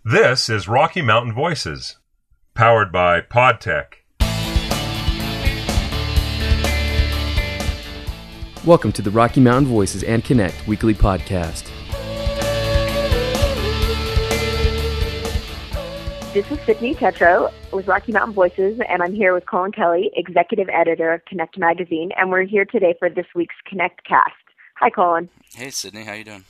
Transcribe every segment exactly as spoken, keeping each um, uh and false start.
This is Rocky Mountain Voices, powered by PodTech. Welcome to the Rocky Mountain Voices and Connect weekly podcast. This is Sydney Tetro with Rocky Mountain Voices, and I'm here with Colin Kelly, executive editor of Connect Magazine, and we're here today for this week's Connect Cast. Hi, Colin. Hey, Sydney. How you doing?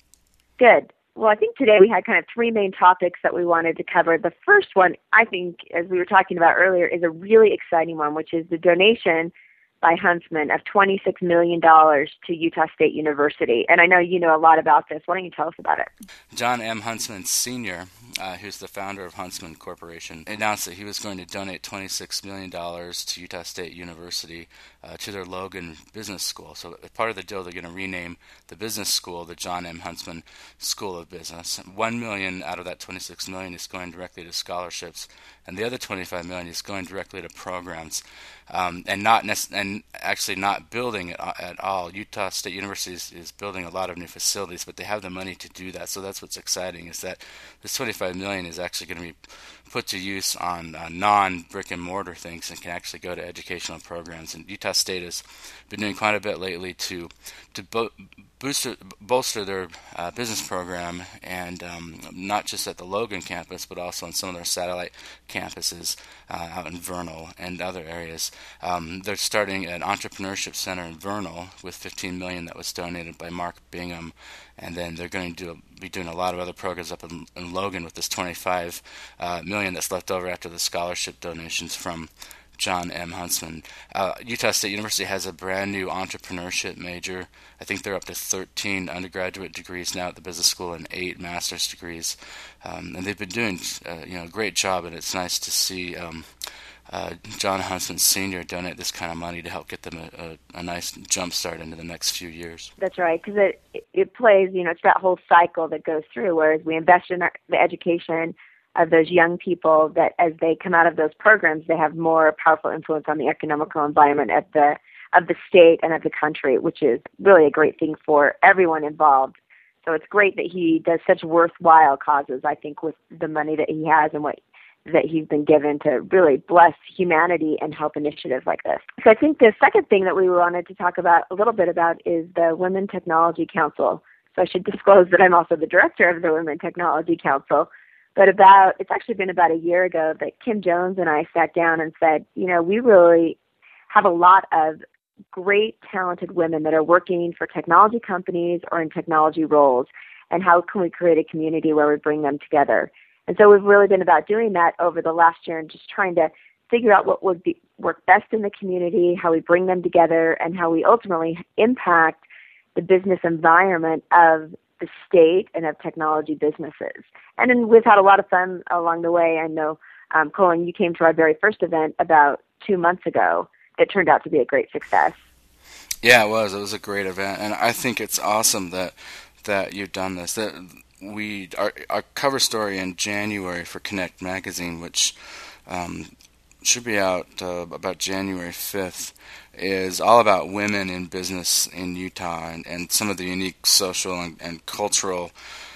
Good. Well, I think today we had kind of three main topics that we wanted to cover. The first one, I think, as we were talking about earlier, is a really exciting one, which is the donation by Huntsman of twenty-six million dollars to Utah State University. And I know you know a lot about this. Why don't you tell us about it? John M. Huntsman Senior, uh, who's the founder of Huntsman Corporation, announced that he was going to donate twenty-six million dollars to Utah State University uh, to their Logan Business School. So as part of the deal, they're going to rename the business school the John M. Huntsman School of Business. One million dollars out of that twenty-six million dollars is going directly to scholarships, and the other twenty-five million dollars is going directly to programs. Um, and not nec- and actually not building it at all. Utah State University is, is building a lot of new facilities, but they have the money to do that. So that's what's exciting, is that this twenty-five million dollars is actually going to be put to use on uh, non-brick and mortar things and can actually go to educational programs. And Utah State has been doing quite a bit lately to to bo- booster, bolster their uh, business program, and um, not just at the Logan campus, but also on some of their satellite campuses uh, out in Vernal and other areas. Um, they're starting an entrepreneurship center in Vernal with fifteen million dollars that was donated by Mark Bingham, and then they're going to do, be doing a lot of other programs up in, in Logan with this twenty-five uh, million dollars that's left over after the scholarship donations from John M. Huntsman. Uh, Utah State University has a brand new entrepreneurship major. I think they're up to thirteen undergraduate degrees now at the business school and eight master's degrees, um, and they've been doing uh, you know a great job. And it's nice to see um, uh, John Huntsman Senior donate this kind of money to help get them a, a, a nice jump start into the next few years. That's right, because it it plays, you know, it's that whole cycle that goes through. Whereas we invest in our, the education of those young people, that as they come out of those programs, they have more powerful influence on the economical environment of the of the state and of the country, which is really a great thing for everyone involved. So it's great that he does such worthwhile causes, I think, with the money that he has and what that he's been given to really bless humanity and help initiatives like this. So I think the second thing that we wanted to talk about a little bit about is the Women Technology Council. So I should disclose that I'm also the director of the Women Technology Council. But about, it's actually been about a year ago that Kim Jones and I sat down and said, you know, we really have a lot of great, talented women that are working for technology companies or in technology roles, and how can we create a community where we bring them together? And so we've really been about doing that over the last year and just trying to figure out what would be, work best in the community, how we bring them together, and how we ultimately impact the business environment of the state and of technology businesses. And then we've had a lot of fun along the way. I know, um, Colin, you came to our very first event about two months ago. It turned out to be a great success. Yeah, it was. It was a great event, and I think it's awesome that that you've done this. That we our our cover story in January for Connect Magazine, which um, should be out uh, about January fifth, is all about women in business in Utah and, and some of the unique social and, and cultural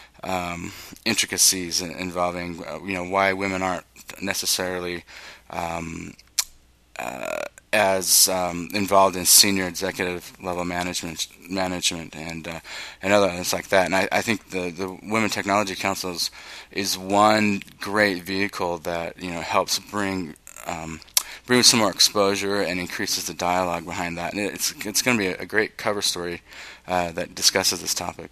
um, intricacies involving, uh, you know, why women aren't necessarily um, uh, as um, involved in senior executive level management, management and uh, and other things like that. And I, I think the the Women Technology Councils is one great vehicle that, you know, helps bring um, bring some more exposure and increases the dialogue behind that. And it's it's going to be a, a great cover story uh, that discusses this topic.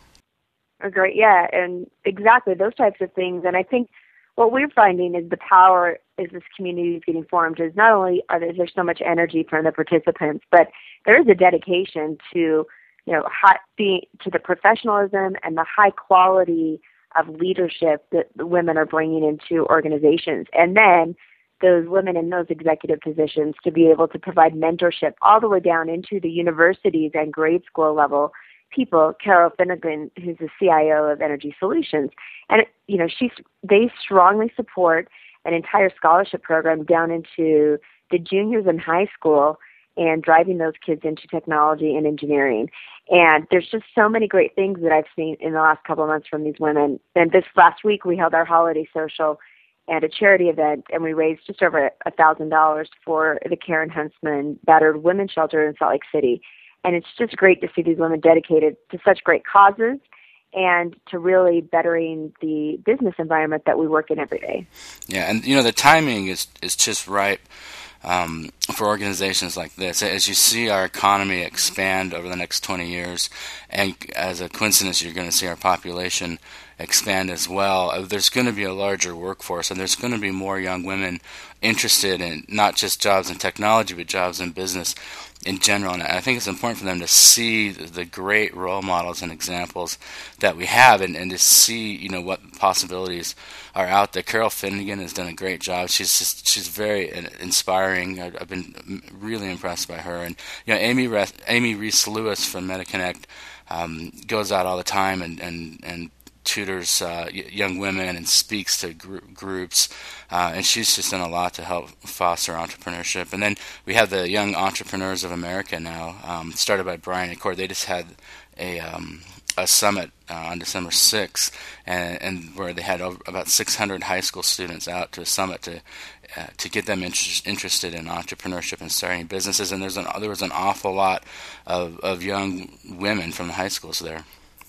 Oh, great, yeah, and exactly those types of things. And I think what we're finding is the power as this community is getting formed is not only are there there's so much energy from the participants, but there is a dedication to, you know, high, being, to the professionalism and the high quality of leadership that the women are bringing into organizations. And then those women in those executive positions to be able to provide mentorship all the way down into the universities and grade school level people. Carol Finnegan, who's the C I O of Energy Solutions, and you know, she's they strongly support an entire scholarship program down into the juniors in high school, and driving those kids into technology and engineering. And there's just so many great things that I've seen in the last couple of months from these women. And this last week we held our holiday social and a charity event, and we raised just over a thousand dollars for the Karen Huntsman Battered Women's Shelter in Salt Lake City. And it's just great to see these women dedicated to such great causes and to really bettering the business environment that we work in every day. Yeah, and you know the timing is is just right um, for organizations like this. As you see our economy expand over the next twenty years, and as a coincidence, you're going to see our population expand as well. There's going to be a larger workforce, and there's going to be more young women interested in not just jobs in technology, but jobs in business in general. And I think it's important for them to see the great role models and examples that we have, and, and to see, you know, what possibilities are out there. Carol Finnegan has done a great job. She's just she's very inspiring. I've, I've been really impressed by her. And you know, Amy Re- Amy Reese Lewis from MetaConnect um, goes out all the time and and and tutors uh, young women and speaks to gr- groups, uh, and she's just done a lot to help foster entrepreneurship. And then we have the Young Entrepreneurs of America now, um, started by Brian Accord. They just had a um, a summit uh, on December sixth, and, and where they had over, about six hundred high school students out to a summit to uh, to get them inter- interested in entrepreneurship and starting businesses. And there's an, there was an awful lot of, of young women from the high schools there.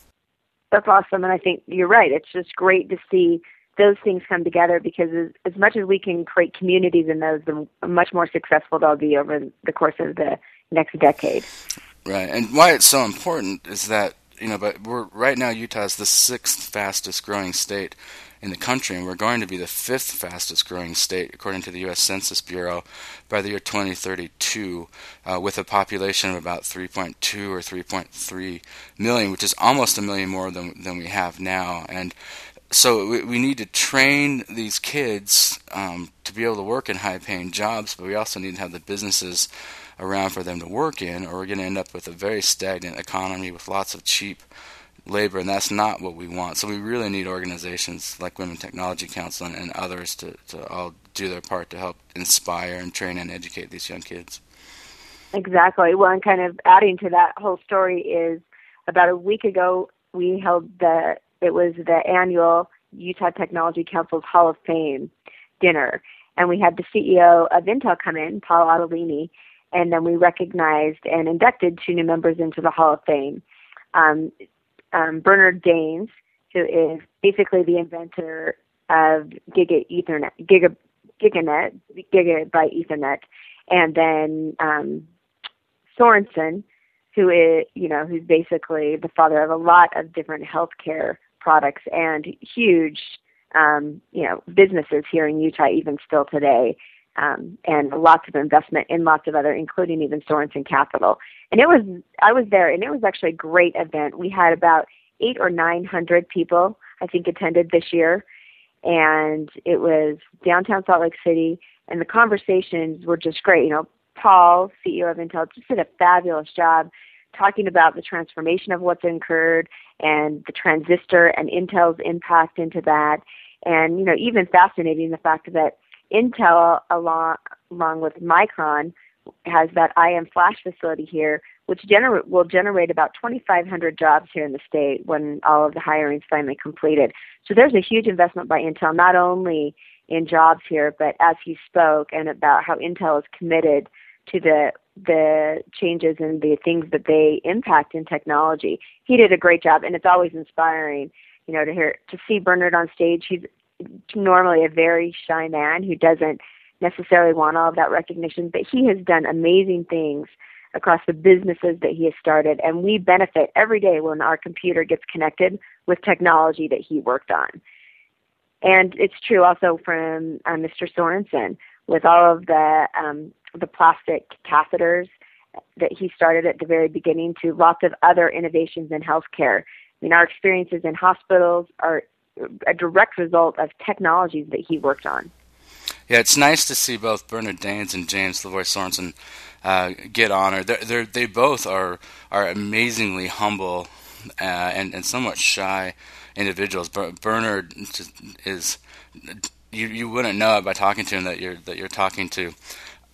That's awesome, and I think you're right. It's just great to see those things come together, because as, as much as we can create communities in those, the much more successful they'll be over the course of the next decade. Right, and why it's so important is that, you know, but we're right now Utah is the sixth fastest growing state in the country, and we're going to be the fifth fastest growing state according to the U S Census Bureau by the year twenty thirty-two, uh, with a population of about three point two or three point three million, which is almost a million more than than we have now. And so we, we need to train these kids um, to be able to work in high-paying jobs, but we also need to have the businesses around for them to work in, or we're going to end up with a very stagnant economy with lots of cheap labor, and that's not what we want. So we really need organizations like Women Technology Council and, and others to, to all do their part to help inspire and train and educate these young kids. Exactly. Well, and kind of adding to that whole story is about a week ago we held the, it was the annual Utah Technology Council's Hall of Fame dinner, and we had the C E O of Intel come in, Paul Ottolini, and then we recognized and inducted two new members into the Hall of Fame. Um, Um, Bernard Daines, who is basically the inventor of Giga Ethernet, Giga, GigaNet, Gigabyte Ethernet, and then um, Sorensen, who is, you know, who's basically the father of a lot of different healthcare products and huge, um, you know, businesses here in Utah, even still today, um, and lots of investment in lots of other, including even Sorensen Capital. And it was, I was there, and it was actually a great event. We had about eight or nine hundred people, I think, attended this year, and it was downtown Salt Lake City, and the conversations were just great. You know, Paul, C E O of Intel, just did a fabulous job talking about the transformation of what's occurred and the transistor and Intel's impact into that, and, you know, even fascinating the fact that Intel, along, along with Micron, has that I M Flash facility here, which gener- will generate about twenty-five hundred jobs here in the state when all of the hiring is finally completed. So there's a huge investment by Intel, not only in jobs here, but as he spoke, and about how Intel is committed to the the changes and the things that they impact in technology. He did a great job, and it's always inspiring, you know, to hear to see Bernard on stage. He's normally a very shy man who doesn't necessarily want all of that recognition, but he has done amazing things across the businesses that he has started, and we benefit every day when our computer gets connected with technology that he worked on. And it's true also from uh, Mister Sorensen, with all of the um, the plastic catheters that he started at the very beginning, to lots of other innovations in healthcare. I mean, our experiences in hospitals are a direct result of technologies that he worked on. Yeah, it's nice to see both Bernard Daines and James LaVoy Sorensen uh, get honored. They're, they're, they both are are amazingly humble uh, and, and somewhat shy individuals. Ber- Bernard is, you you wouldn't know it by talking to him that you're that you're talking to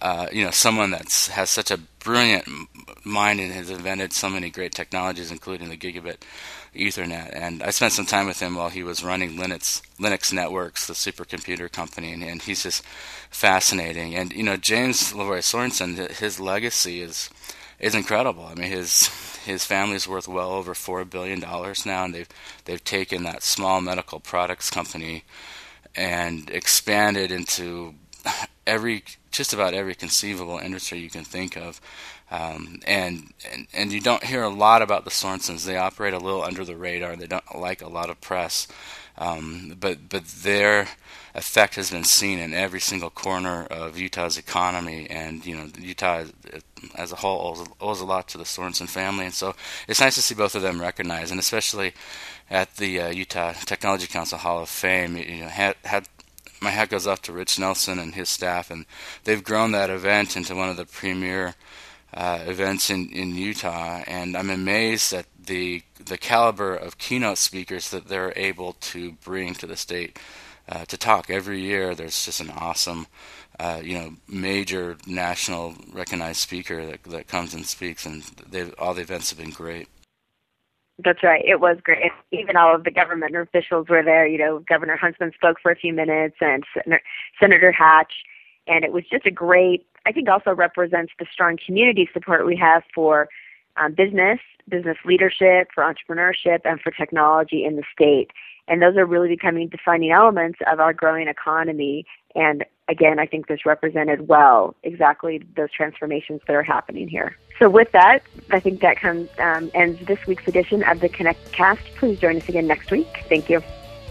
uh, you know, someone that's has such a brilliant mind and has invented so many great technologies, including the gigabit Ethernet. And I spent some time with him while he was running Linux Linux Networks, the supercomputer company, and, and he's just fascinating. And you know, James LeRoy Sorensen, his legacy is is incredible. I mean, his his family's worth well over four billion dollars now, and they've they've taken that small medical products company and expanded into every just about every conceivable industry you can think of. Um, and, and and you don't hear a lot about the Sorensens. They operate a little under the radar. They don't like a lot of press, um, but but their effect has been seen in every single corner of Utah's economy. And you know, Utah as a whole owes, owes a lot to the Sorensen family. And so it's nice to see both of them recognized, and especially at the uh, Utah Technology Council Hall of Fame. You know, had, had my hat goes off to Rich Nelson and his staff, and they've grown that event into one of the premier Uh, events in, in Utah, and I'm amazed at the the caliber of keynote speakers that they're able to bring to the state uh, to talk. Every year there's just an awesome, uh, you know, major national recognized speaker that that comes and speaks, and all the events have been great. That's right. It was great. Even all of the government officials were there. You know, Governor Huntsman spoke for a few minutes, and Senator, Senator Hatch, and it was just a great, I think also represents the strong community support we have for um, business, business leadership, for entrepreneurship, and for technology in the state. And those are really becoming defining elements of our growing economy. And again, I think this represented well exactly those transformations that are happening here. So with that, I think that comes um, ends this week's edition of the Connect Cast. Please join us again next week. Thank you.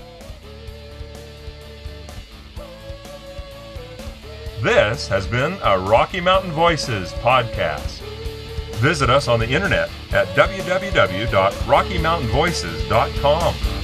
This has been a Rocky Mountain Voices podcast. Visit us on the internet at w w w dot rocky mountain voices dot com.